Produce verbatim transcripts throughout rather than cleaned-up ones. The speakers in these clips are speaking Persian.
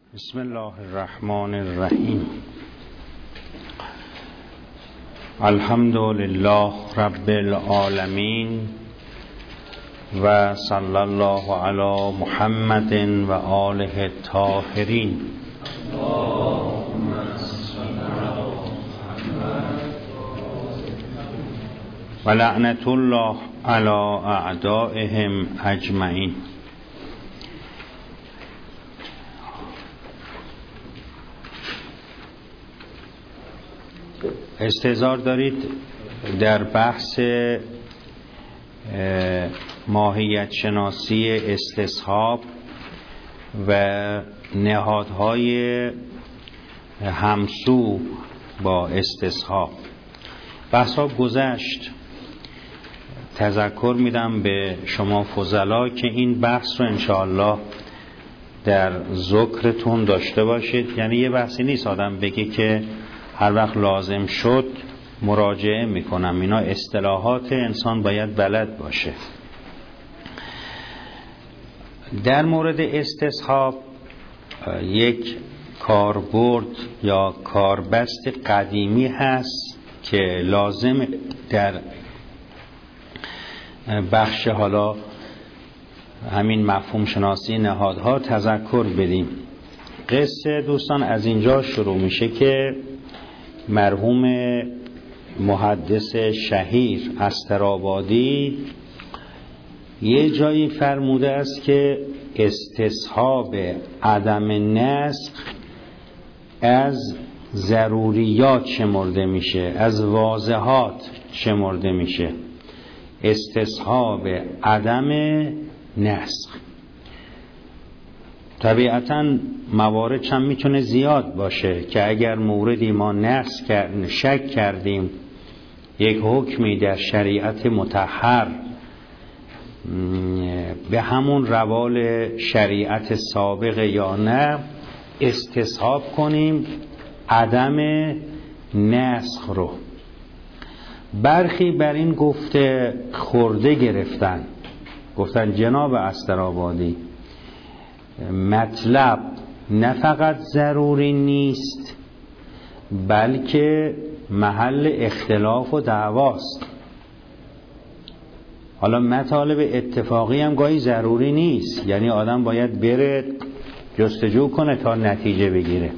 بسم الله الرحمن الرحیم. الحمد لله رب العالمین و صلی الله علی محمد و آله الطاهرین. و لعنت الله علی اعدائهم اجمعین. استحضار دارید در بحث ماهیت شناسی استصحاب و نهادهای همسو با استصحاب بحثا گذشت. تذکر میدم به شما فضلا که این بحث رو انشاءالله در ذکرتون داشته باشید. یعنی یه بحثی نیست آدم بگه که هر وقت لازم شد مراجعه میکنم. اینا اصطلاحات انسان باید بلد باشه. در مورد استصحاب یک کاربرد یا کاربست قدیمی هست که لازم در بخش حالا همین مفهوم شناسی نهادها تذکر بدیم. قصه دوستان از اینجا شروع میشه که مرحوم محدث شهیر استرآبادی یه جایی فرموده است که استصحاب عدم نسخ از ضروریات شمرده میشه، از واضحات شمرده میشه. استصحاب عدم نسخ طبیعتاً موارد هم میتونه زیاد باشه که اگر موردی ما نسخ کرد، شک کردیم یک حکمی در شریعت مطهر به همون روال شریعت سابق یا نه، استصحاب کنیم عدم نسخ رو. برخی بر این گفته خورده گرفتن، گفتن جناب استرآبادی مطلب نه فقط ضروری نیست بلکه محل اختلاف و دعواست. حالا مطالب اتفاقی هم گاهی ضروری نیست، یعنی آدم باید بره جستجو کنه تا نتیجه بگیره.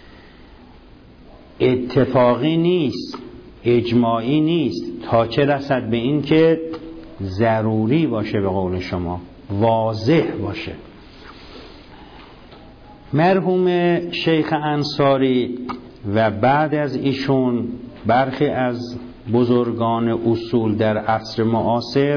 اتفاقی نیست، اجماعی نیست، تا چه رسد به این که ضروری باشه، به قول شما واضح باشه. مرحوم شیخ انصاری و بعد از ایشون برخی از بزرگان اصول در عصر معاصر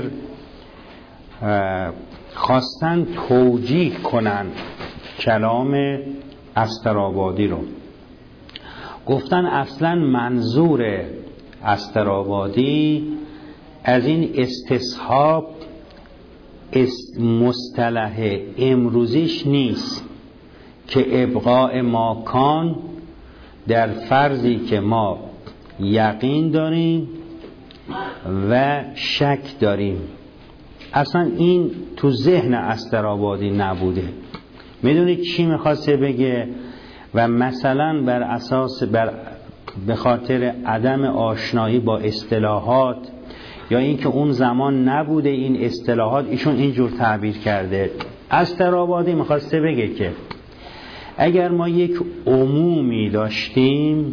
خواستن توجیه کنن کلام استرآبادی رو. گفتن اصلا منظور استرآبادی از این استصحاب مصطلح امروزیش نیست که ابقاء ماکان در فرضی که ما یقین داریم و شک داریم. اصلا این تو ذهن استرآبادی نبوده. میدونید چی میخواسته بگه؟ و مثلا بر اساس بر به خاطر عدم آشنایی با اصطلاحات یا اینکه اون زمان نبوده این اصطلاحات، ایشون اینجور تعبیر کرده. استرآبادی میخواسته بگه که اگر ما یک عمومی داشتیم،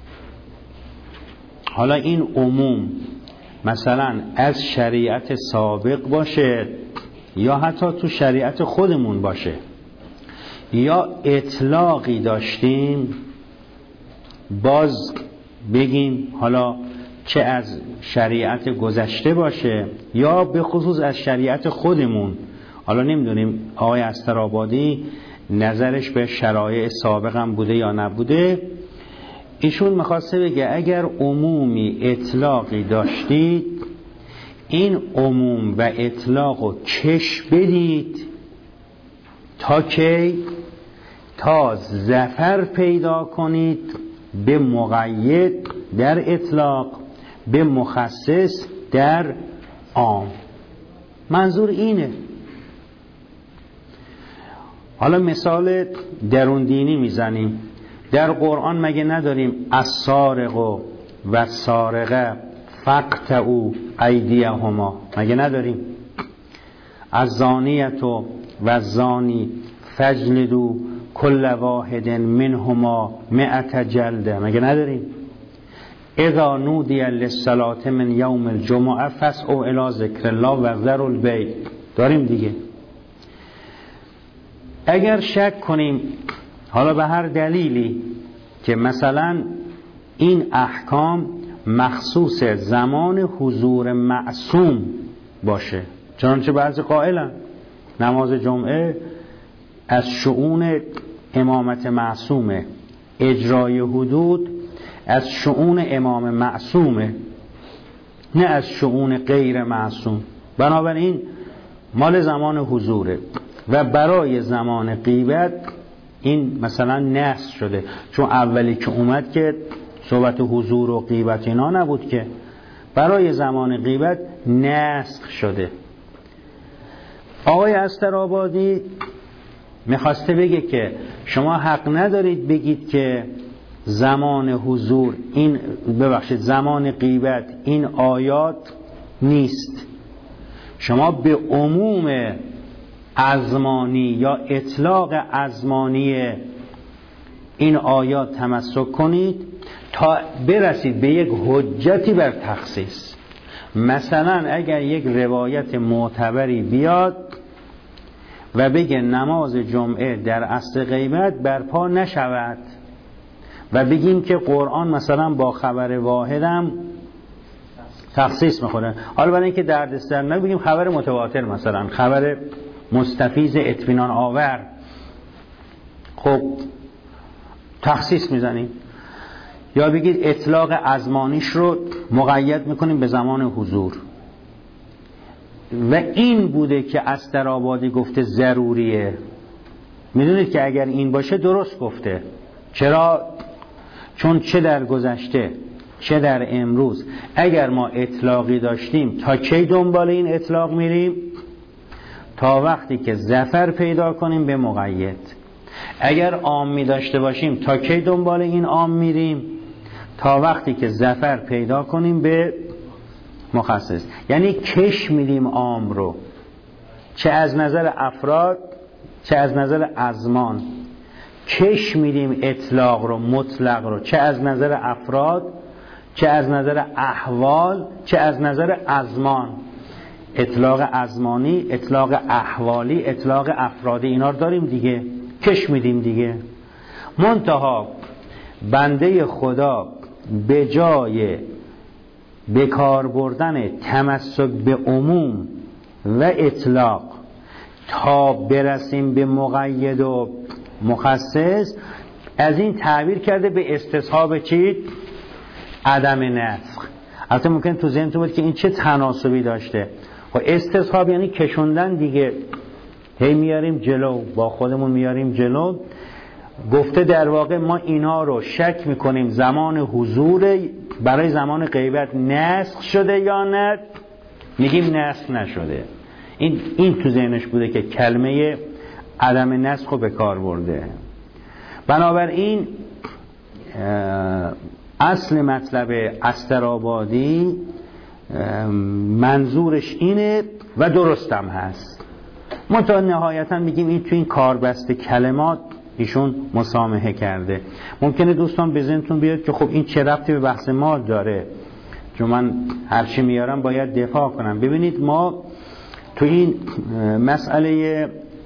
حالا این عموم مثلا از شریعت سابق باشه یا حتی تو شریعت خودمون باشه، یا اطلاقی داشتیم، باز بگیم حالا چه از شریعت گذشته باشه یا به خصوص از شریعت خودمون. حالا نمیدونیم آقای استرآبادی نظرش به شرایع سابق هم بوده یا نبوده. ایشون میخواسته بگه اگر عمومی اطلاقی داشتید، این عموم و اطلاق رو چش بدید تا که تا ظفر پیدا کنید به مقید در اطلاق، به مخصص در عام. منظور اینه. حالا مثال درون دینی میزنیم. در قرآن مگه نداریم السارق و السارقه فاقطعوا ایدیهما؟ مگه نداریم الزانیة و الزانی فاجلدوا کل واحد منهما مئة جلده؟ مگه نداریم اذا نودی للصلاة من یوم الجمعه فاسعوا الی ذکر الله و ذروا البیع؟ داریم دیگه. اگر شک کنیم حالا به هر دلیلی که مثلا این احکام مخصوص زمان حضور معصوم باشه، چنانچه بعضی قائلن نماز جمعه از شؤون امامت معصومه، اجرای حدود از شؤون امام معصومه، نه از شؤون غیر معصوم. بنابراین مال زمان حضوره و برای زمان غیبت این مثلا نسخ شده، چون اولی که اومد که صحبت حضور و غیبت اینا نبود، که برای زمان غیبت نسخ شده. آقای استرآبادی میخواسته بگه که شما حق ندارید بگید که زمان حضور این ببخشید زمان غیبت این آیات نیست. شما به عموم ازمانی یا اطلاق ازمانی این آیات تمسک کنید تا برسید به یک حجتی بر تخصیص. مثلا اگر یک روایت معتبری بیاد و بگه نماز جمعه در عصر غیبت برپا نشود و بگیم که قرآن مثلا با خبر واحدم تخصیص میخوره، حالا برای اینکه دردسر نبگیم خبر متواتر، مثلا خبر مستفیض اطمینان آور، خب تخصیص میزنیم. یا بگید اطلاق ازمانیش رو مقید میکنیم به زمان حضور. و این بوده که استرآبادی گفته ضروریه. میدونید که اگر این باشه درست گفته. چرا؟ چون چه در گذشته چه در امروز اگر ما اطلاقی داشتیم تا کی دنبال این اطلاق میریم؟ تا وقتی که ظفر پیدا کنیم به مقید. اگر عامی داشته باشیم تا کی دنبال این عام میریم؟ تا وقتی که ظفر پیدا کنیم به مخصص. یعنی کش میدیم عام رو، چه از نظر افراد چه از نظر ازمان. کش میدیم اطلاق رو، مطلق رو، چه از نظر افراد چه از نظر احوال چه از نظر ازمان. اطلاق ازمانی، اطلاق احوالی، اطلاق افرادی، اینا رو داریم دیگه، کش میدیم دیگه. منتها بنده خدا به جای بکار بردن تمسک به عموم و اطلاق تا برسیم به مقید و مخصص، از این تعبیر کرده به استصحاب چی؟ عدم نسخ. البته ممکن تو ذهن تو بود که این چه تناسبی داشته. خب استصحاب یعنی کشوندن دیگه، هی میاریم جلو، با خودمون میاریم جلو. گفته در واقع ما اینا رو شک میکنیم زمان حضور برای زمان غیبت نسخ شده یا نه، میگیم نسخ نشده. این این تو ذهنش بوده که کلمه عدم نسخ رو به کار برده. بنابراین اصل مطلب استرآبادی منظورش اینه و درستم هست. ما تا نهایتا میگیم این تو این کاربست کلمات ایشون مسامحه کرده. ممکنه دوستان به ذهنتون بیاد که خب این چه ربطی به بحث ما داره، چون من هرچی میارم باید دفاع کنم. ببینید ما تو این مسئله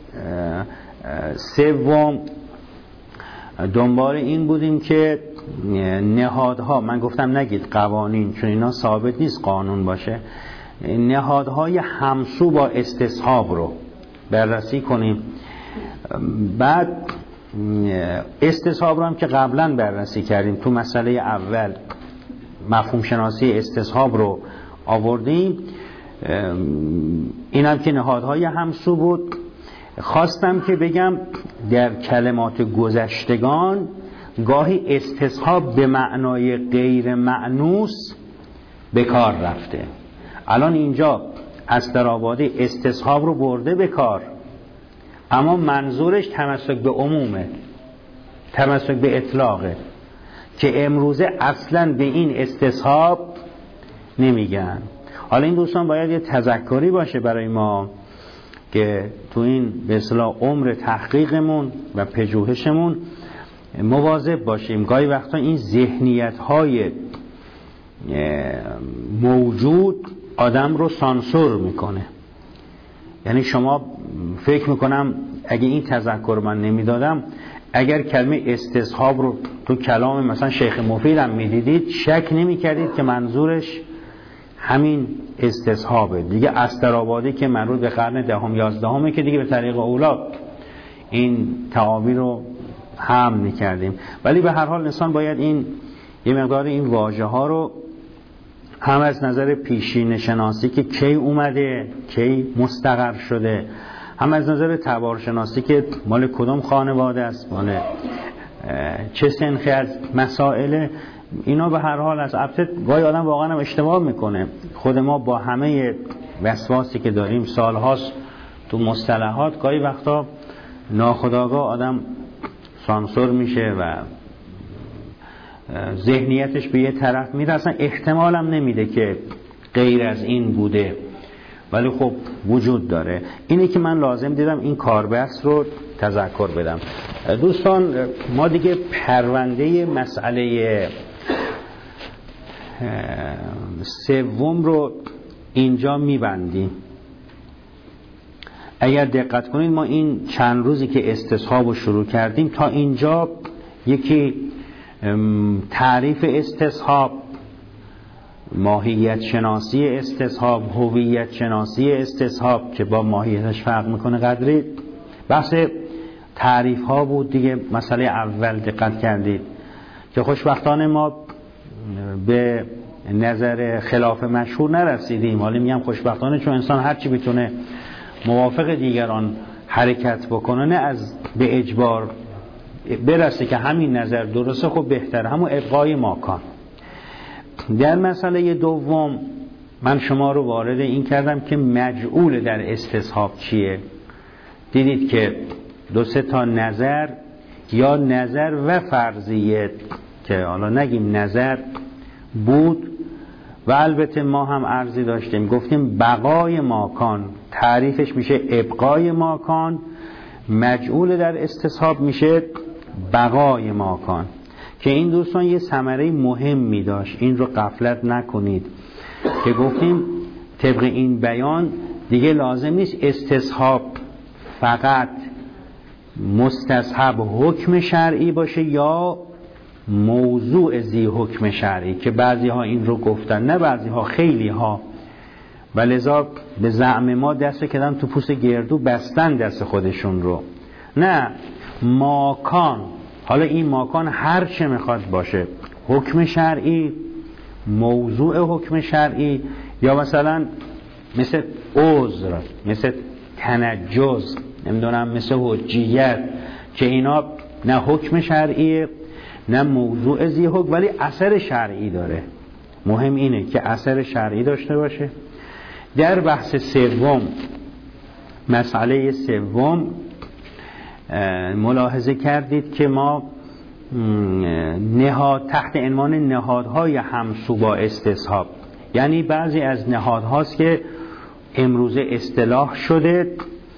سوم دنبال این بودیم که نهادها، من گفتم نگید قوانین چون اینا ثابت نیست قانون باشه، نهادهای همسو با استصحاب رو بررسی کنیم. بعد استصحاب رو هم که قبلا بررسی کردیم، تو مسئله اول مفهوم شناسی استصحاب رو آوردیم. این هم که نهادهای همسو بود. خواستم که بگم در کلمات گذشتگان گاهی استصحاب به معنای غیر مأنوس به کار رفته. الان اینجا استرآبادی استصحاب رو برده به کار اما منظورش تمسک به عمومه، تمسک به اطلاقه، که امروزه اصلا به این استصحاب نمیگن. حالا این دوستان باید یه تذکری باشه برای ما که تو این به اصطلاح عمر تحقیقمون و پژوهشمون مواظب باشیم. گاهی وقتا این ذهنیت‌های موجود آدم رو سانسور میکنه. یعنی شما فکر میکنم اگه این تذکر من نمیدادم، اگر کلمه استصحاب رو تو کلام مثلا شیخ مفید هم میدیدید، شک نمیکردید که منظورش همین استصحابه دیگه. استرآبادی که مربوط به قرن دهم یازدهمه که دیگه به طریق اولاد این تعابیر رو هم میکردیم. ولی به هر حال انسان باید این یه مقدار این واژه ها رو هم از نظر پیشین شناسی که کی اومده کی مستقر شده، هم از نظر تبار شناسی که مال کدوم خانواده است، مال چه سنخی از مسائل، اینا به هر حال از البته گاهی آدم واقعا هم اشتباه میکنه. خود ما با همه وسواسی که داریم سالهاست تو مصطلحات، گاهی وقتا ناخودآگاه آدم سانسور میشه و ذهنیتش به یه طرف میره، اصلا احتمالم نمیده که غیر از این بوده، ولی خب وجود داره. اینه که من لازم دیدم این کاربحث رو تذکر بدم. دوستان ما دیگه پرونده مسئله سوم رو اینجا میبندیم. اگر دقت کنید ما این چند روزی که استصحاب رو شروع کردیم تا اینجا یکی تعریف استصحاب، ماهیت شناسی استصحاب، هویت شناسی استصحاب که با ماهیتش فرق میکنه قدری، بحث تعریف ها بود دیگه. مسئله اول دقت کردید که خوشبختانه ما به نظر خلاف مشهور نرسیدیم. حالا میگم خوشبختانه چون انسان هرچی بتونه موافق دیگران حرکت بکنه، نه از به اجبار برسه که همین نظر درسته، خب بهتره، همون ابقای ماکان. در مسئله دوم من شما رو وارد این کردم که مجعول در استصحاب چیه. دیدید که دو سه تا نظر یا نظر و فرضیه که حالا نگیم نظر بود و البته ما هم عرضی داشتیم گفتیم بقای ماکان تعریفش میشه ابقای ماکان، مجعول در استصحاب میشه بقای ماکان. که این دوستان یه ثمره مهمی داشت، این رو غفلت نکنید که گفتیم طبق این بیان دیگه لازم نیست استصحاب فقط مستصحب حکم شرعی باشه یا موضوع زی حکم شرعی، که بعضی ها این رو گفتن، نه بعضی ها، خیلی ها، و لذا به زعم ما دست کردن تو پوست گردو، بستن دست خودشون رو. نه، ماکان، حالا این ماکان هر چه میخواد باشه، حکم شرعی، موضوع حکم شرعی، یا مثلا مثل عذر، مثل تنجز، نمیدونم مثل حجیت، که اینا نه حکم شرعیه نه موضوع زی حکم ولی اثر شرعی داره. مهم اینه که اثر شرعی داشته باشه. در بحث سوم، مسئله سوم، ملاحظه کردید که ما نهاد تحت عنوان نهادهای همسو با استصحاب، یعنی بعضی از نهادهاست که امروزه اصطلاح شده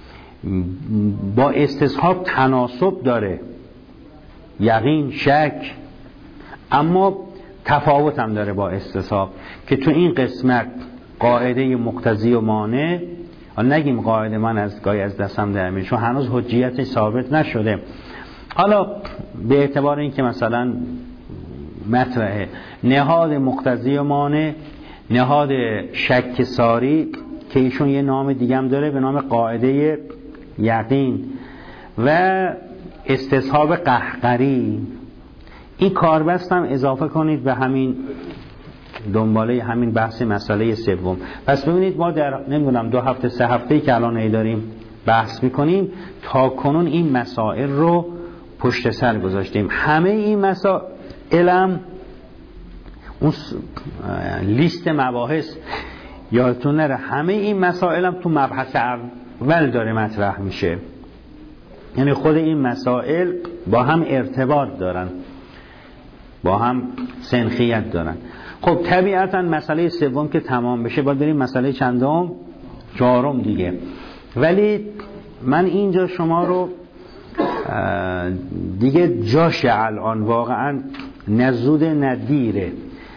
با استصحاب تناسب داره، یقین، شک، اما تفاوت هم داره با استصحاب، که تو این قسمت قاعده مقتضی و مانع، نگیم قاعده من از گاهی از دستم در میاد چون هنوز حجیتش ثابت نشده. حالا به اعتبار این که مثلا مطرحه نهاد مقتضی و مانع، نهاد شک ساری که ایشون یه نام دیگه هم داره به نام قاعده یقین، و استصحاب قهقری. این کاربست هم اضافه کنید به همین دنباله همین بحث مسئله سوم. پس ببینید ما در نمیدونم دو هفته سه هفته‌ای که الان ای داریم بحث میکنیم تا کنون این مسائل رو پشت سر گذاشتیم. همه این مسائل هم اون لیست مباحث یادتون نره، همه این مسائل هم تو مبحث اول داره مطرح میشه. یعنی خود این مسائل با هم ارتباط دارن، با هم سنخیت دارن. خب طبیعتا مسئله سوم که تمام بشه باید بریم مسئله چندم؟ چهارم دیگه. ولی من اینجا شما رو دیگه جاش الان واقعا نزود ندیره،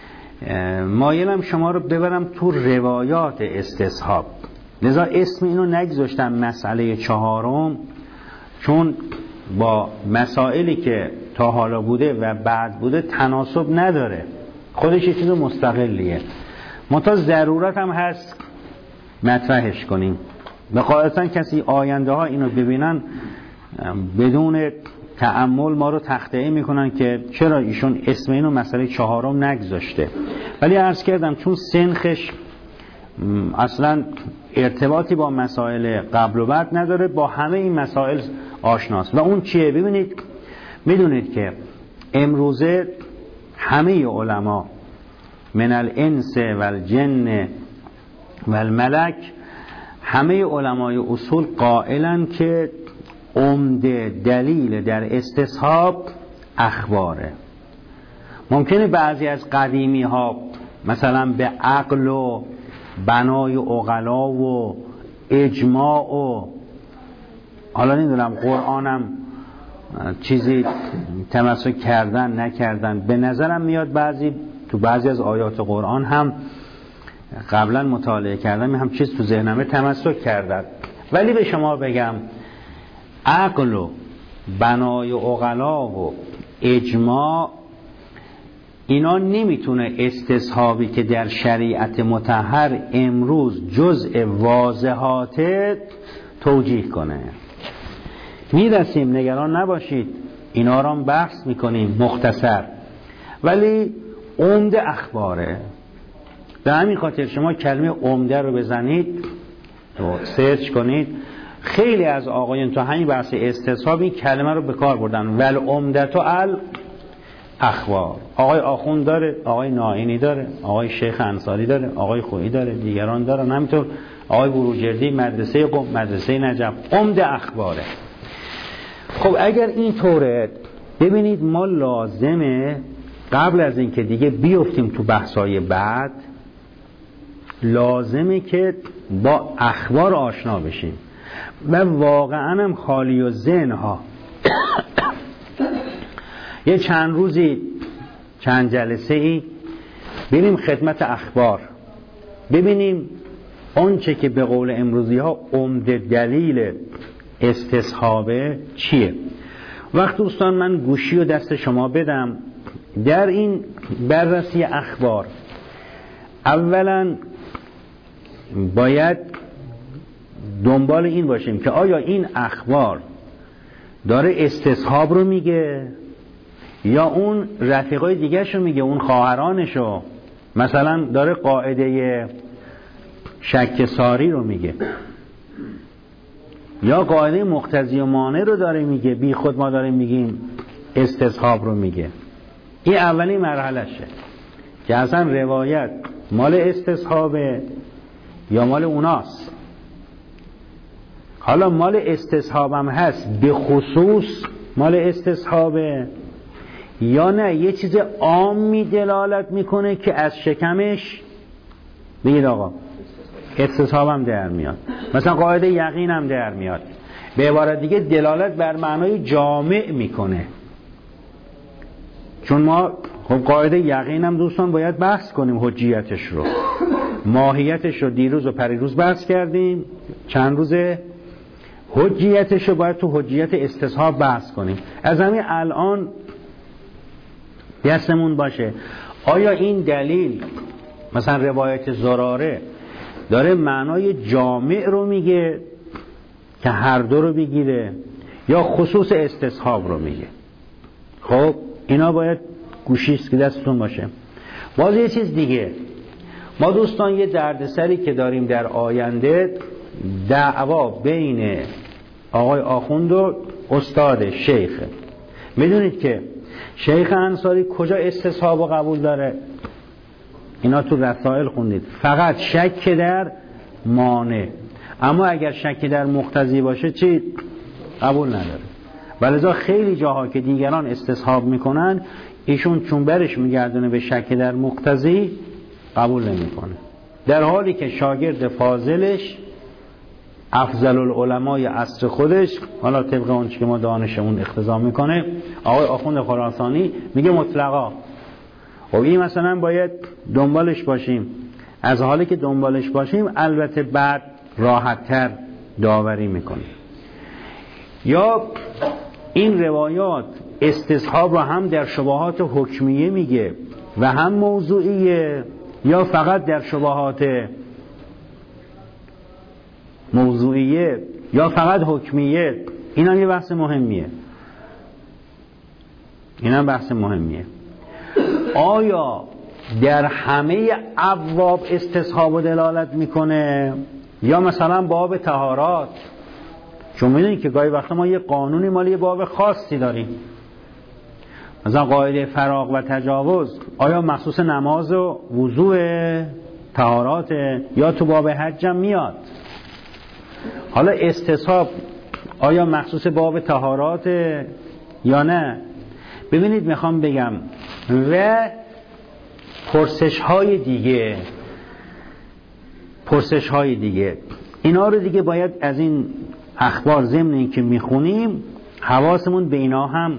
مایلم شما رو ببرم تو روایات استصحاب. لذا اسم اینو نگذاشتم مسئله چهارم، چون با مسائلی که تا حالا بوده و بعد بوده تناسب نداره، خودش یه چیز مستقلیه. منتها ضرورت هم هست مطرحش کنیم. به قاعدتا کسی آینده ها اینو ببینن بدون تأمل ما رو تخطئه میکنن که چرا ایشون اسم اینو مسئله چهارم نگذاشته. ولی عرض کردم چون سنخش اصلا ارتباطی با مسائل قبل و بعد نداره، با همه این مسائل آشناست. و اون چیه؟ ببینید، میدونید که امروزه همه علما من الانس و الجن و الملک، همه علمای اصول قائلن که عمده دلیل در استصحاب اخباره. ممکنه بعضی از قدیمی ها مثلا به عقل و بنای عقلا و اجماع و حالا نمیدونم قرآنم چیزی تمسک کردن نکردن، به نظرم میاد بعضی تو بعضی از آیات قرآن هم قبلا مطالعه کردم هم چیز تو ذهنمه تمسک کردن. ولی به شما بگم عقل و بنای عقلا و اجماع اینا نمیتونه استصحابی که در شریعت مطهر امروز جزء واضحات توجیه کنه. میرسیم، نگران نباشید، اینا را بحث میکنیم مختصر، ولی عمده اخباره. به همین خاطر شما کلمه عمده رو بزنید و سرچ کنید، خیلی از آقایان تو همین بحث استصحاب این کلمه رو به کار بردن، ول عمدتو ال اخبار. آقای آخوند داره، آقای نائینی داره، آقای شیخ انصاری داره، آقای خویی داره، دیگران دارن، همینطور آقای بروجردی، مدرسه قم، مدرسه نجف، عمده اخباره. خب اگر این طوره، ببینید ما لازمه قبل از اینکه دیگه بیفتیم تو بحثای بعد، لازمه که با اخبار آشنا بشیم و واقعا هم خالی و ذهن ها یه چند روزی چند جلسه ای بریم خدمت اخبار، ببینیم آنچه که به قول امروزی ها عمده دلیل استصحابه چیه. وقت دوستان من گوشی و دست شما بدم در این بررسی اخبار. اولا باید دنبال این باشیم که آیا این اخبار داره استصحاب رو میگه یا اون رفیقای دیگه شو میگه، اون خواهرانشو، مثلا داره قاعده شک ساری رو میگه یا قاعده مقتضی و مانع رو داره میگه، بی خود ما داریم میگیم استصحاب رو میگه. این اولی مرحلشه که اصلا روایت مال استصحابه یا مال اوناست. حالا مال استصحابم هست به خصوص مال استصحابه یا نه یه چیز عامی دلالت میکنه که از شکمش بگید آقا استصحابم در میاد، مثلا قاعده یقینم در میاد، به عبارت دیگه دلالت بر معنای جامع میکنه. چون ما خب قاعده یقینم دوستان باید بحث کنیم، حجیتش رو، ماهیتش رو دیروز و پریروز بحث کردیم، چند روزه حجیتش رو باید تو حجیت استصحاب بحث کنیم. از همین الان دستمون باشه آیا این دلیل مثلا روایت زراره داره معنای جامع رو میگه که هر دو رو بگیره یا خصوص استصحاب رو میگه. خب اینا باید گوشیست که دستتون باشه. باز یه چیز دیگه، ما دوستان یه دردسری که داریم در آینده، دعوا بین آقای آخوند و استاد شیخ. میدونید که شیخ انصاری کجا استصحاب و قبول داره؟ اینا تو رسائل خوندید، فقط شک در مانع، اما اگر شک در مقتضی باشه چی؟ قبول نداره. ولذا خیلی جاها که دیگران استصحاب میکنن ایشون چون برش میگردونه به شک در مقتضی قبول نمیکنه، در حالی که شاگرد فاضلش افضل العلمای عصر خودش، حالا طبق اون چی که ما دانشمون اقتضا میکنه، آقای آخوند خراسانی میگه مطلقا. خب این مثلا باید دنبالش باشیم، از حالی که دنبالش باشیم البته بعد راحت‌تر داوری میکنیم. یا این روایات استصحاب رو هم در شبهات حکمیه میگه و هم موضوعیه، یا فقط در شبهات موضوعیه یا فقط حکمیه؟ این هم یه بحث مهمیه. این هم بحث مهمیه. آیا در همه ابواب استصحاب و دلالت میکنه یا مثلا باب طهارات؟ چون میدونید که گاهی وقتا ما یه قانونی مال یه باب خاصی داریم، مثلا قاعده فراغ و تجاوز، آیا مخصوص نماز و وضوء طهارات یا تو باب حج هم میاد؟ حالا استصحاب آیا مخصوص باب طهارات یا نه؟ ببینید میخوام بگم و پرسش های دیگه پرسش های دیگه اینا رو دیگه باید از این اخبار ضمن این که میخونیم حواسمون به اینا هم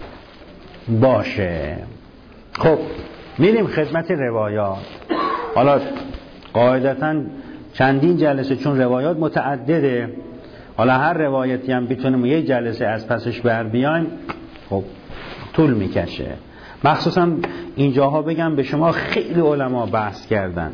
باشه. خب میریم خدمت روایات. حالا قاعدتاً چندین جلسه، چون روایات متعدده، حالا هر روایتی هم بتونیم یک جلسه از پسش بر بیایم خب طول میکشه. مخصوصا اینجاها بگم به شما خیلی علما بحث کردن،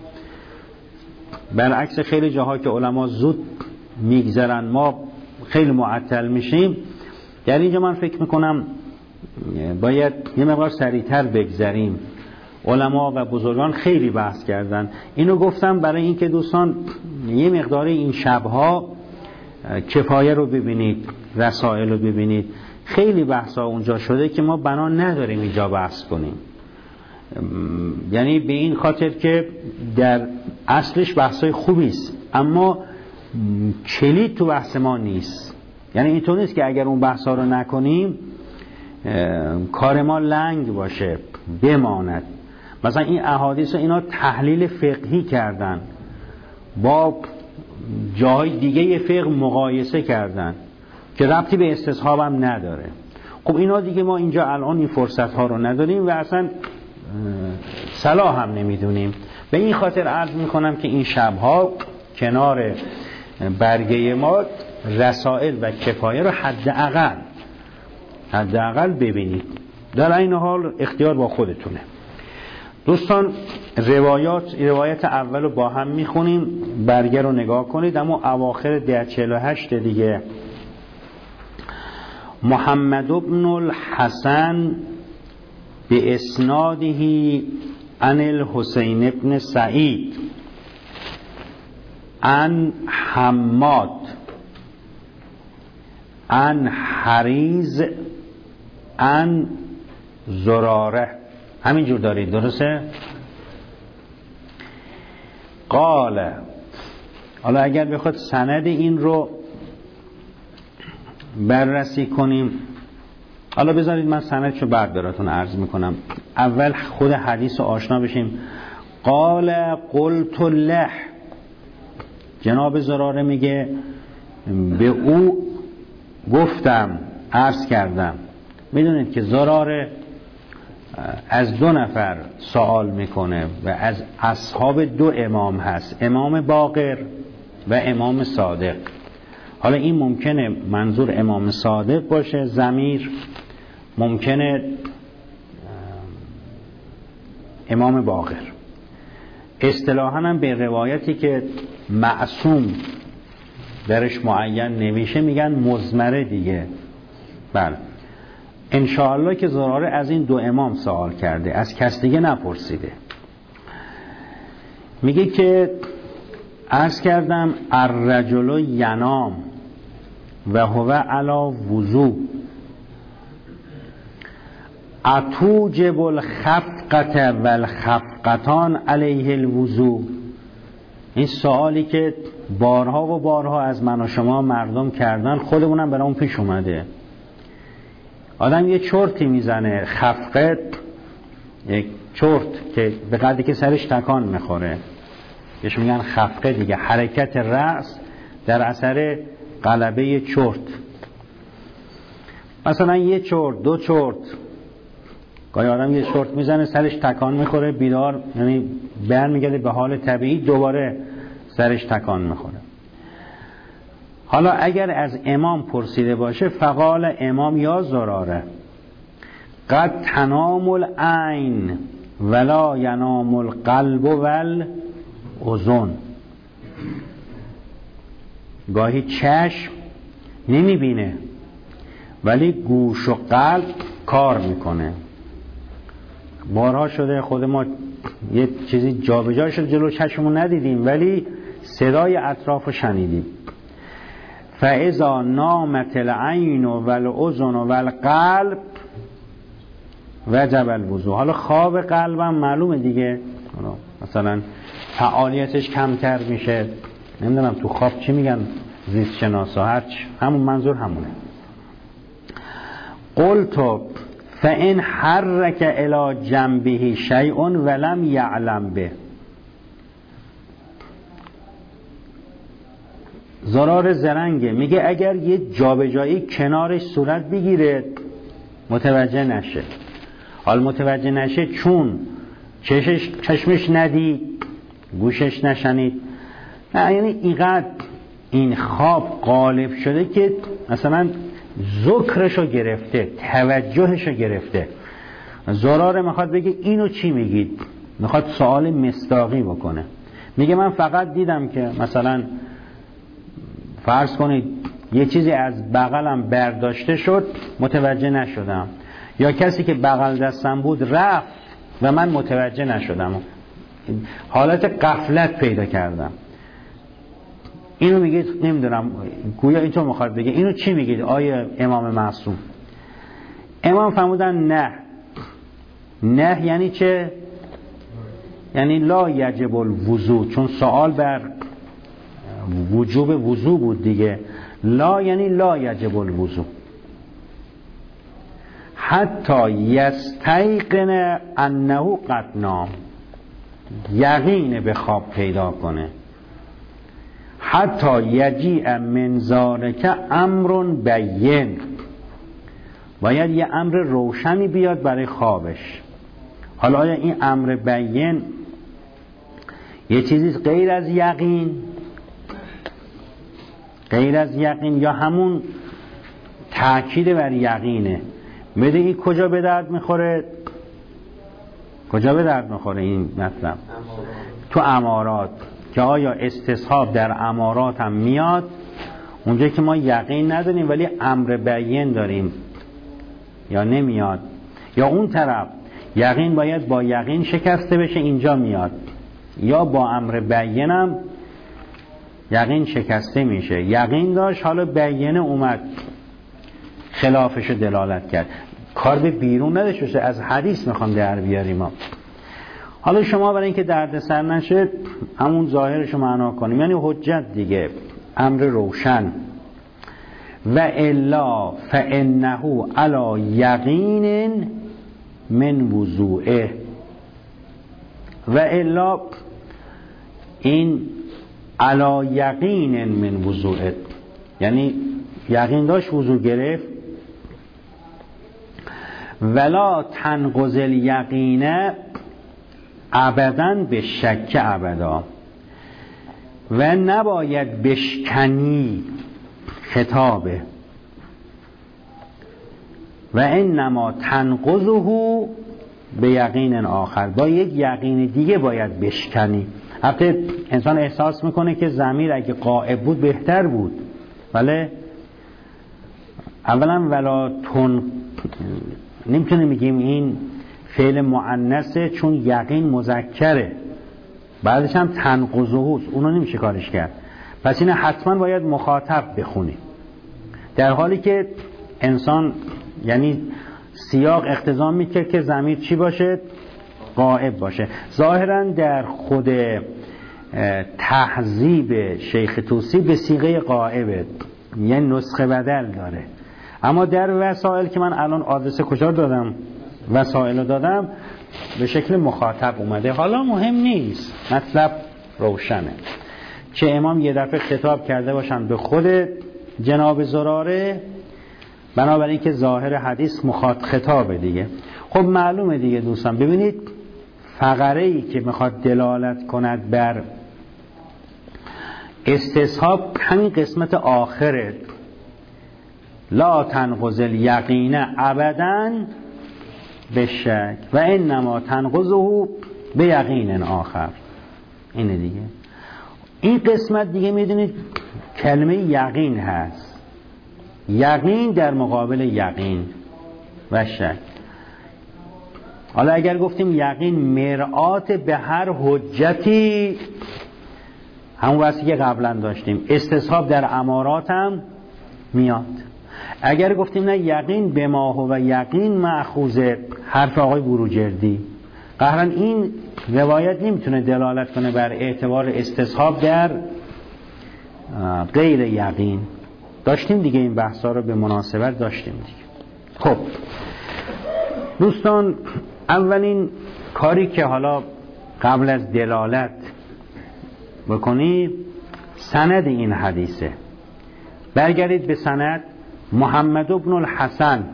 برعکس خیلی جاها که علما زود میگذرن ما خیلی معطل میشیم. در اینجا من فکر میکنم باید یه مقدار سریعتر بگذریم. علما و بزرگان خیلی بحث کردن. اینو گفتم برای اینکه دوستان یه مقدار این شبها کفایه رو ببینید، رسائل رو ببینید. خیلی بحثا اونجا شده که ما بنا نداریم اینجا بحث کنیم، یعنی به این خاطر که در اصلش بحثای خوبی است اما کلید تو بحث ما نیست. یعنی اینطور نیست که اگر اون بحثا رو نکنیم کار ما لنگ باشه بماند. مثلا این احادیث رو اینا تحلیل فقهی کردن، با جای دیگه فقه مقایسه کردن که ربطی به استصحاب هم نداره. خب اینا دیگه ما اینجا الان این فرصت ها رو نداریم و اصلا صلاح هم نمیدونیم. به این خاطر عرض میکنم که این شبها کنار برگه ما رسائل و کفایه رو حداقل حداقل ببینید. در این حال اختیار با خودتونه. دوستان روایات روایت اول رو با هم میخونیم، برگه رو نگاه کنید. اما اواخر ده چهل و هشت دیگه. محمد بن الحسن به اسنادهی عن الحسین ابن سعید عن حماد عن حریز عن زراره. همینجور دارید درسته؟ قال. حالا اگر بخواد سند این رو بررسی کنیم، حالا بذارید من سندشو بعد براتون عرض میکنم، اول خود حدیث رو آشنا بشیم. قال قلت له، جناب زراره میگه به او گفتم، عرض کردم. میدونید که زراره از دو نفر سوال میکنه و از اصحاب دو امام هست، امام باقر و امام صادق. حالا این ممکنه منظور امام صادق باشه ضمیر، ممکنه امام باقر. اصطلاحاً هم به روایتی که معصوم درش معین نمیشه میگن مضمره دیگه. بله انشاءالله که زراره از این دو امام سوال کرده، از کس دیگه نپرسیده. میگه که عرض کردم الرجل ینام و هو علی وضو اتوجب الخفقة و الخفقتان علیه الوضو. این سوالی که بارها و بارها از من و شما مردم کردن، خودمونم برامون پیش اومده. آدم یه چرتی میزنه خفقه، یک چرت که به قدری که سرش تکان میخوره بهش میگن خفقه دیگه، حرکت رأس در اثر غلبه چرت. مثلا یه چرت، دو چرت، گاهی آدم یه چرت میزنه سرش تکان میخوره بیدار، یعنی برمیگرده به حال طبیعی، دوباره سرش تکان میخوره. حالا اگر از امام پرسیده باشه فقال امام یا زراره قد تنام العین ولا ینام القلب والاذن، گاهی چشم نمیبینه ولی گوش و قلب کار میکنه. بارها شده خود ما یه چیزی جا به جا شد جلو چشممون ندیدیم ولی صدای اطراف رو شنیدیم. فاذا نامت العین والاذن والقلب وجب الوضوء. حالا خواب قلبم معلومه دیگه، مثلا فعالیتش کمتر میشه، نمیدونم تو خواب چی میگن زیست شناسا، هرچ همون منظور همونه. قلت فإن حرك الى جنبه شیء ولم یعلم به. زرار زرنگه میگه اگر یه جابجایی کنارش صورت بگیره متوجه نشه. حال متوجه نشه چون چشش چشمش ندید، گوشش نشنید، نه یعنی اینقدر این خواب غالب شده که مثلا ذکرشو گرفته، توجهشو گرفته. زراره میخواد بگه اینو چی میگید، میخواد سوال مصداقی بکنه. میگه من فقط دیدم که مثلا فرض کنید یه چیزی از بغلم برداشته شد متوجه نشدم، یا کسی که بغل دستم بود رفت و من متوجه نشدم، حالت غفلت پیدا کردم. اینو میگید نمیدونم گویا اینطور میخواد بگه اینو چی میگید آیه امام معصوم؟ امام فرمودن نه. نه یعنی چه؟ یعنی لا یجب الوضوء، چون سوال بر وجوب وضوء بود دیگه. لا یعنی لا یجب الوضوء حتی یستیقن انه قد نام، یقین به خواب پیدا کنه. حتی یجیء من ذلک امر بین، باید یه امر روشنی بیاد برای خوابش. حالا آیا این امر بین یه چیزی غیر از یقین، غیر از یقین یا همون تأکید بر یقینه؟ بده این کجا به درد میخوره؟ کجا به درد میخوره این مطلب؟ تو امارات، که آیا استصحاب در امارات هم میاد، اونجا که ما یقین نداریم ولی امر بیان داریم، یا نمیاد؟ یا اون طرف یقین باید با یقین شکسته بشه، اینجا میاد، یا با امر بیان هم یقین شکسته میشه. یقین داشت حالا بیانه اومد خلافش دلالت کرد، کار به بیرون نداشته، از حدیث میخوام در بیاریم ما. حالا شما برای اینکه درد سر نشه همون ظاهرشو معنا کنیم، یعنی حجت دیگه، امر روشن. و الا فانه علی یقین من وضوئه. و الا این علی یقین من وضوئه یعنی یقین داشت وضو گرفت. ولا تنقض الیقین ابدا به شک ابدا، و نباید بشکنی خطابه. و انما تنقضه به یقین آخر، با یک یقین دیگه باید بشکنی. البته انسان احساس میکنه که ضمیر اگه غائب بود بهتر بود، ولی اولا ولا تن نمیتونه میگیم این فعل مؤنثه چون یقین مذکره، بعدش هم تنقضه است، اونو نمیشه کارش کرد. پس این حتما باید مخاطب بخونی، در حالی که انسان یعنی سیاق اقتضا میکنه که ضمیر چی باشه؟ غائب باشه. ظاهرا در خود تهذیب شیخ طوسی به صیغه غائبه، یعنی نسخه بدل داره، اما در وسائل که من الان آدرس کجا دادم، وسائل رو دادم، به شکل مخاطب اومده. حالا مهم نیست، مطلب روشنه. چه امام یه دفعه خطاب کرده باشن به خود جناب زراره، بنابراین که ظاهر حدیث مخاطب خطابه دیگه. خب معلومه دیگه دوستان. ببینید فقره‌ای که میخواد دلالت کند بر استصحاب همین قسمت آخره، لا تنقض الیقین ابدا بالشک و انما تنقضه به یقین آخر. اینه دیگه. این قسمت دیگه میدونید کلمه یقین هست، یقین در مقابل یقین و شک. حالا اگر گفتیم یقین مرآت به هر حجتی، همون واسه که قبلا داشتیم استصحاب در امارات هم میاد. اگر گفتیم نه یقین به ما هو یقین مأخوذ حرف آقای بروجردی، قهرن این روایت نمیتونه دلالت کنه بر اعتبار استصحاب در غیر یقین. داشتیم دیگه این بحثا رو به مناسبت داشتیم دیگه. خب دوستان، اولین کاری که حالا قبل از دلالت بکنی سند این حدیثه. برگردید به سند. محمد بن الحسن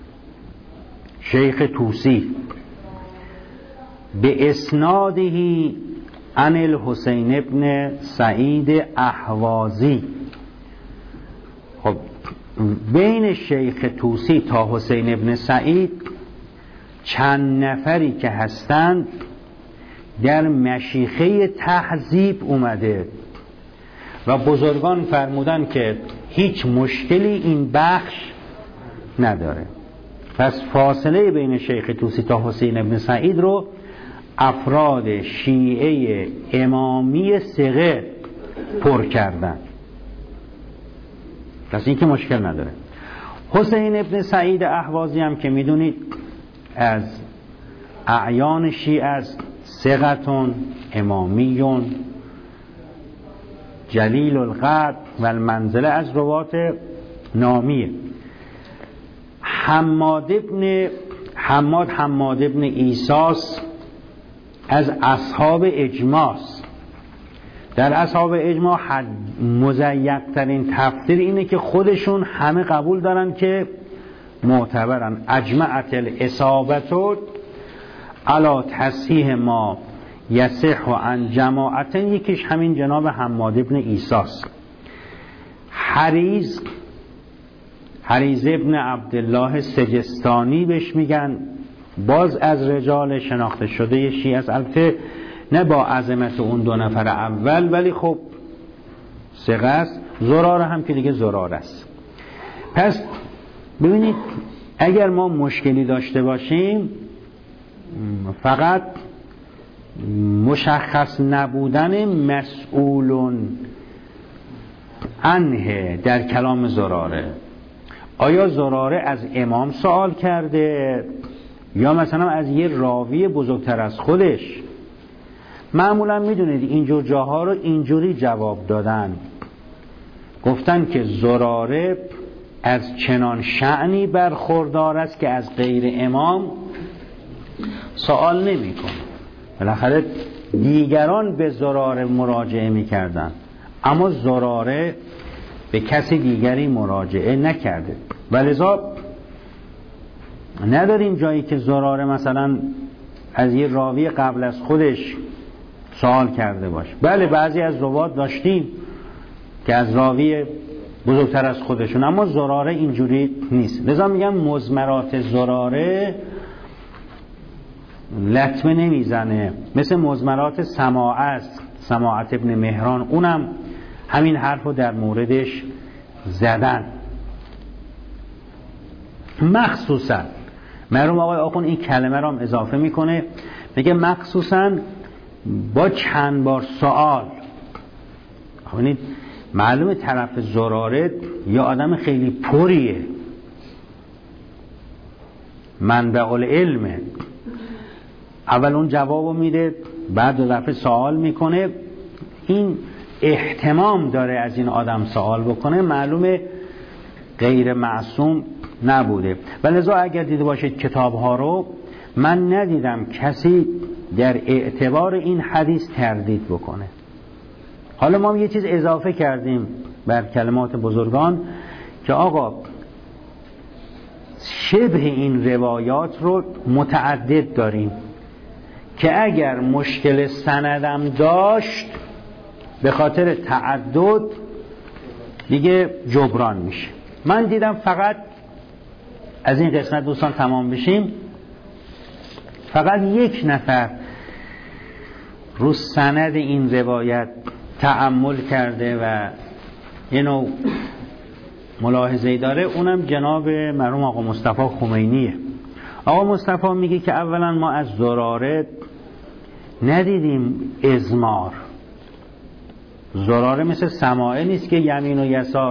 شیخ توسی به اسناده عن الحسین ابن سعید احوازی. خب بین شیخ توسی تا حسین ابن سعید چند نفری که هستند در مشیخه تهذیب اومده و بزرگان فرمودن که هیچ مشکلی این بخش نداره. پس فاصله بین شیخ توسی تا حسین ابن سعید رو افراد شیعه امامی ثقه پر کردن. پس این که مشکل نداره. حسین ابن سعید احوازی هم که میدونید از اعیان شیعه است، ثقتون امامیون جلیل القدر و المنزله، از روات نامیه. حماد ابن حماد حماد ابن ایساس از اصحاب اجماس. در اصحاب اجماع مضیق ترین تفسیر اینه که خودشون همه قبول دارن که معتبرن. اجمعت الاصابه علی تصحیح ما یصح عن جماعت، یکیش همین جناب حماد ابن ایساس. حریز حریز ابن عبدالله سجستانی بهش میگن، باز از رجال شناخته شده شیعه است، البته نه با عظمت اون دو نفر اول، ولی خب ثقه است. زراره هم که دیگه زراره است. پس ببینید اگر ما مشکلی داشته باشیم فقط مشخص نبودن مسئولون عنه در کلام زراره. آیا زراره از امام سوال کرده یا مثلا از یه راوی بزرگتر از خودش؟ معمولا میدونید اینجور جاها رو اینجوری جواب دادن، گفتن که زراره از چنان شأنی برخوردار است که از غیر امام سوال نمی کنه. بالاخره دیگران به زراره مراجعه میکردن اما زراره به کسی دیگری مراجعه نکرده، ولذا نداریم جایی که زراره مثلا از یه راوی قبل از خودش سوال کرده باشه. بله بعضی از روات داشتیم که از راوی بزرگتر از خودشون، اما زراره اینجوری نیست. لذا میگم مضمرات زراره لطمه نمیزنه، مثل مضمرات سماعه است، سماعت ابن مهران، اونم همین حرف رو در موردش زدن. مخصوصا مرحوم آقای آخوند این کلمه رو هم اضافه میکنه، میگه مخصوصا با چند بار سوال. ببینید معلومه طرف زراره یا آدم خیلی پریه، منبع العلمه، اول اون جوابو میده بعد دو دفعه سوال میکنه. این احتمام داره از این آدم سوال بکنه. معلومه غیر معصوم نبوده. و لذا اگر دیده باشید کتاب ها رو، من ندیدم کسی در اعتبار این حدیث تردید بکنه. حالا ما یه چیز اضافه کردیم بر کلمات بزرگان که آقا شبه این روایات رو متعدد داریم که اگر مشکل سندم داشت به خاطر تعدد دیگه جبران میشه. من دیدم فقط از این قسمت دوستان تمام بشیم، فقط یک نفر رو سند این روایت تأمل کرده و اینو ملاحظه‌ای داره، اونم جناب مرحوم آقا مصطفی خمینیه. آقا مصطفی میگه که اولا ما از زراره ندیدیم ازمار. زراره مثل سماعه نیست که یمین و یسار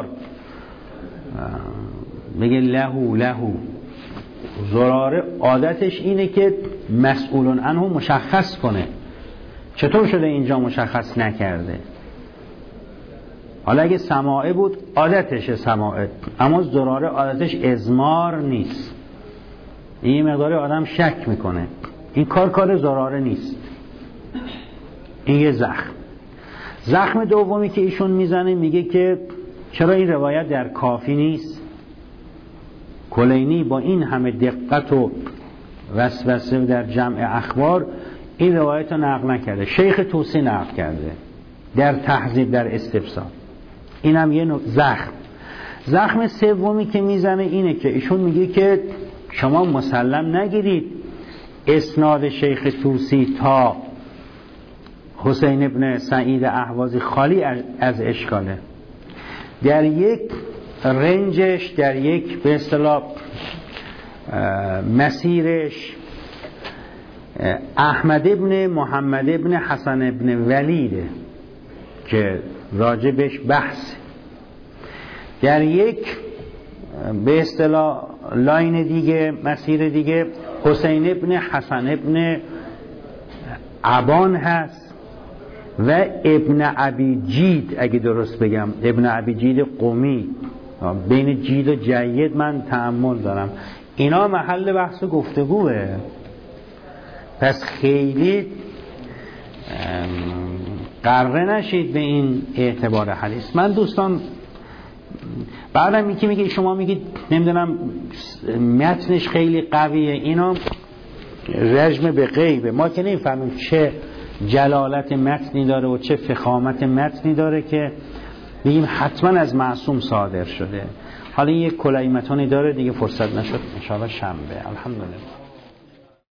میگه لهو لهو. زراره عادتش اینه که مسئولون عنه مشخص کنه. چطور شده اینجا مشخص نکرده؟ حالا اگه سماعه بود عادتش سماعه، اما زراره عادتش ازمار نیست. این مقدار آدم شک میکنه. این کار کار زراره نیست. این یه زخم. زخم دومی که ایشون میزنه میگه که چرا این روایت در کافی نیست؟ کلینی با این همه دقت و وسوسه در جمع اخبار این روایت رو نقل نکرده. شیخ طوسی نقل کرده در تهذیب در استفسار. این هم یه نوع زخم. زخم سومی که میزنه اینه که ایشون میگه که شما مسلم نگیرید اسناد شیخ طوسی تا حسین ابن سعید اهوازی خالی از اشکاله. در یک رنجش، در یک به اصطلاح مسیرش احمد ابن محمد ابن حسن ابن ولیده که راجبش بحث. در یک به اصطلاح لاین دیگه، مسیر دیگه، حسین ابن حسن ابن عبان هست و ابن ابی جید، اگه درست بگم ابن ابی جید قمی. بین جید و جید من تأمل دارم. اینا محل بحث و گفتگوه. پس خیلی قره نشید به این اعتبار حدیث. من دوستان بعدم یکی میگه شما میگید نمیدونم متنش خیلی قویه، اینا رجم به غیبه. ما که نمیفهمیم چه جلالت متنی داره و چه فخامت متنی داره که بگیم حتما از معصوم صادر شده. حالا یک کلیمتانی داره دیگه، فرصت نشد. ان شاء الله شنبه. الحمدلله.